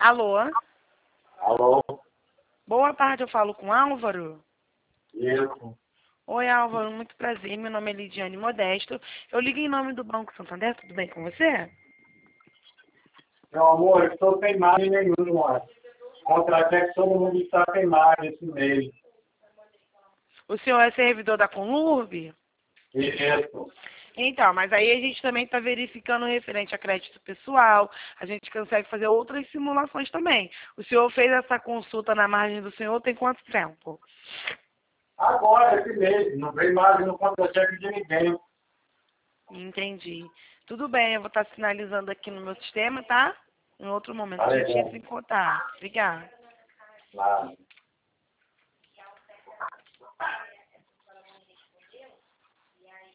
Alô? Alô? Boa tarde, eu falo com Álvaro. Isso. Oi, Álvaro, muito prazer. Meu nome é Lidiane Modesto. Eu ligo em nome do Banco Santander, tudo bem com você? Meu amor, eu estou sem margem nenhuma. Contra-cheque todo mundo está sem margem esse mês. O senhor é servidor da Conurb? Isso. Então, mas aí a gente também está verificando referente a crédito pessoal. A gente consegue fazer outras simulações também. O senhor fez essa consulta na margem do senhor tem quanto tempo? Agora, esse mês. Não vem margem no contra-cheque de ninguém. Entendi. Tudo bem, eu vou estar sinalizando aqui no meu sistema, tá? Em outro momento Tá a gente legal. entra em contato. Obrigada. Claro.